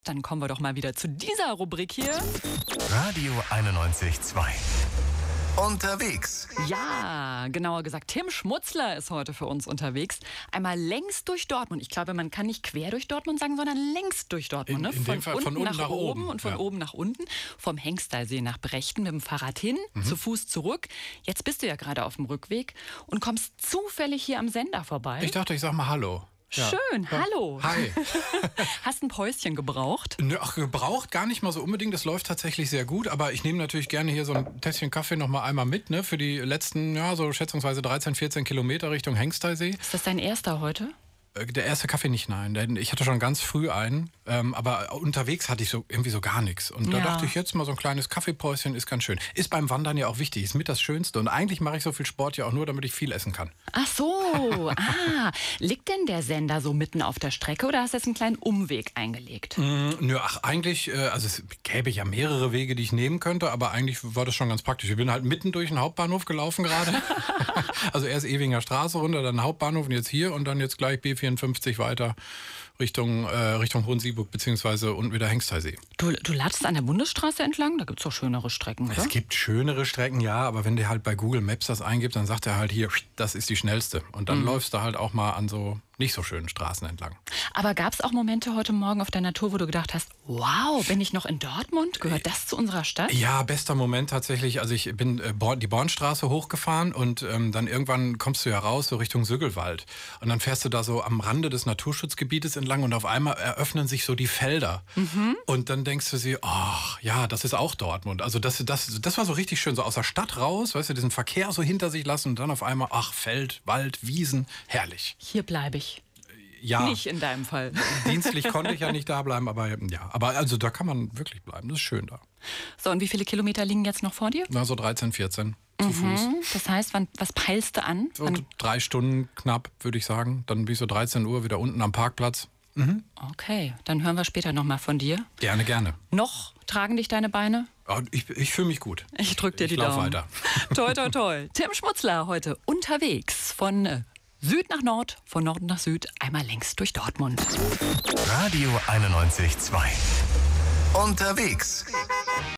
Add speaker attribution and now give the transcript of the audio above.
Speaker 1: Dann kommen wir doch mal wieder zu dieser Rubrik hier.
Speaker 2: Radio 91.2. Unterwegs.
Speaker 1: Ja, genauer gesagt, Tim Schmutzler ist heute für uns unterwegs. Einmal längs durch Dortmund. Ich glaube, man kann nicht quer durch Dortmund sagen, sondern längs durch Dortmund.
Speaker 3: In dem Fall von unten nach oben.
Speaker 1: Und von oben nach unten. Vom Hengstersee nach Brechten mit dem Fahrrad hin, zu Fuß zurück. Jetzt bist du ja gerade auf dem Rückweg und kommst zufällig hier am Sender vorbei.
Speaker 3: Ich dachte, ich sag mal Hallo. Ja.
Speaker 1: Schön, hallo.
Speaker 3: Hi.
Speaker 1: Hast ein Päuschen gebraucht?
Speaker 3: Nö, gebraucht gar nicht mal so unbedingt. Das läuft tatsächlich sehr gut. Aber ich nehme natürlich gerne hier so ein Tässchen Kaffee noch mal einmal mit, ne? Für die letzten, so schätzungsweise 13, 14 Kilometer Richtung Hengstersee.
Speaker 1: Ist das dein erster heute?
Speaker 3: Der erste Kaffee nicht, nein. Denn ich hatte schon ganz früh einen. Aber unterwegs hatte ich irgendwie so gar nichts. Und da dachte ich, jetzt mal so ein kleines Kaffeepäuschen ist ganz schön. Ist beim Wandern ja auch wichtig. Ist mit das Schönste. Und eigentlich mache ich so viel Sport ja auch nur, damit ich viel essen kann.
Speaker 1: Ach so, liegt denn der Sender so mitten auf der Strecke oder hast du jetzt einen kleinen Umweg eingelegt?
Speaker 3: Eigentlich, also es gäbe ja mehrere Wege, die ich nehmen könnte, aber eigentlich war das schon ganz praktisch. Ich bin halt mitten durch den Hauptbahnhof gelaufen gerade. Also erst Ewinger Straße runter, dann Hauptbahnhof und jetzt hier und dann jetzt gleich B54 weiter Richtung Hohensieburg beziehungsweise unten wieder Hengstersee.
Speaker 1: Du ladest an der Bundesstraße entlang? Da gibt es doch schönere Strecken, oder?
Speaker 3: Es gibt schönere Strecken, ja, aber wenn der halt bei Google Maps das eingibt, dann sagt er halt hier, das ist die schnellste. Und dann läufst du halt auch mal an so nicht so schönen Straßen entlang.
Speaker 1: Aber gab es auch Momente heute Morgen auf der Natur, wo du gedacht hast, wow, bin ich noch in Dortmund? Gehört das zu unserer Stadt?
Speaker 3: Ja, bester Moment tatsächlich. Also ich bin die Bornstraße hochgefahren und dann irgendwann kommst du ja raus, so Richtung Süggelwald. Und dann fährst du da so am Rande des Naturschutzgebietes entlang und auf einmal eröffnen sich so die Felder. Und dann denkst du dir, ach ja, das ist auch Dortmund. Also das war so richtig schön, so aus der Stadt raus, weißt du, diesen Verkehr so hinter sich lassen und dann auf einmal, ach, Feld, Wald, Wiesen, herrlich.
Speaker 1: Hier bleibe ich.
Speaker 3: Ja.
Speaker 1: Nicht in deinem Fall.
Speaker 3: Dienstlich konnte ich ja nicht da bleiben, aber ja. Aber also da kann man wirklich bleiben, das ist schön da.
Speaker 1: So, und wie viele Kilometer liegen jetzt noch vor dir?
Speaker 3: Na, so 13, 14 zu Fuß.
Speaker 1: Das heißt, was peilst du an?
Speaker 3: So 3 Stunden knapp, würde ich sagen. Dann bin ich so 13 Uhr wieder unten am Parkplatz.
Speaker 1: Okay, dann hören wir später nochmal von dir.
Speaker 3: Gerne, gerne.
Speaker 1: Noch tragen dich deine Beine?
Speaker 3: Ja, ich fühle mich gut.
Speaker 1: Ich drück dir die
Speaker 3: Daumen.
Speaker 1: Daumen.
Speaker 3: Weiter.
Speaker 1: Toi, toi, toi. Tim Schmutzler heute unterwegs von Süd nach Nord, von Norden nach Süd, einmal längs durch Dortmund.
Speaker 2: Radio 91.2. Unterwegs.